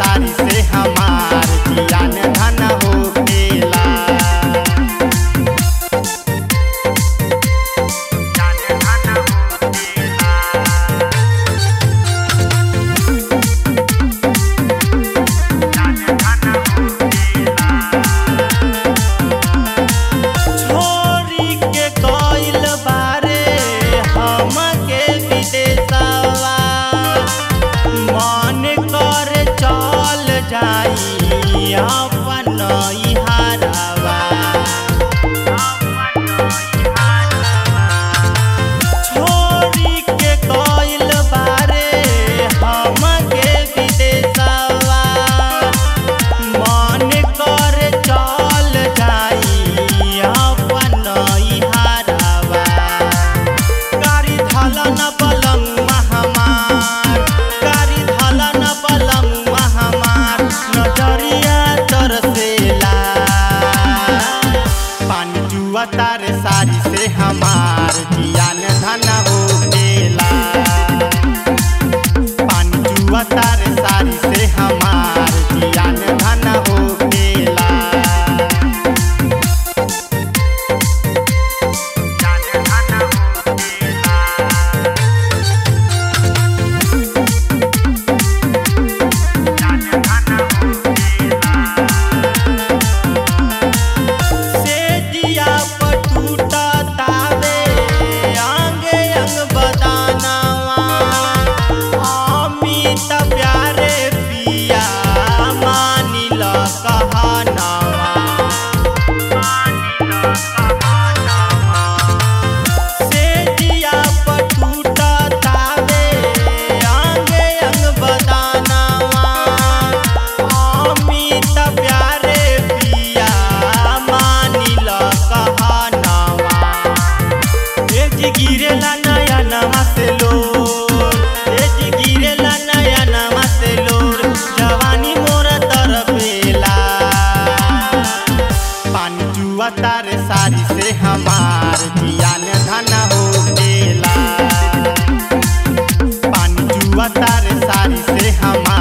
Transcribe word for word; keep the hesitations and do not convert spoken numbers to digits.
सारी से हमार जियान धन होखेला। छोरी के कोइल बारे हमके विदेशवा, मन कर चल जाई अपन इहारवा। छोरी के कोइल बारे हमके विदेशवा, मन कर चल जाई अपन इहारवा। गाड़ी धलन बलमुआ हमार, गाड़ी धलन बलमुआ हमार, नजरिया तरसेला। पानी जुआ तारे सारी से हमार जियान धन होखेला। पानी जुआ तारे सारी से हमार जियान धन होखेला। सेजिया पर टूटतावे अंगे अंग बदानवा, अमित प्यारे पिया मानिल कहनवा। सेजिया पर टूटतावे अंगे अंग बदानवा, अमित प्यारे पिया मानिल कहनवा। एज गिरेला नया नवा से लोर, एज गिरेला नया नवा से लोर, जवानी मोर तरफेला। पानी जुआ तारे सारी से हमार जियान धन होखेला। पानी जुआ तारे सारी से हमार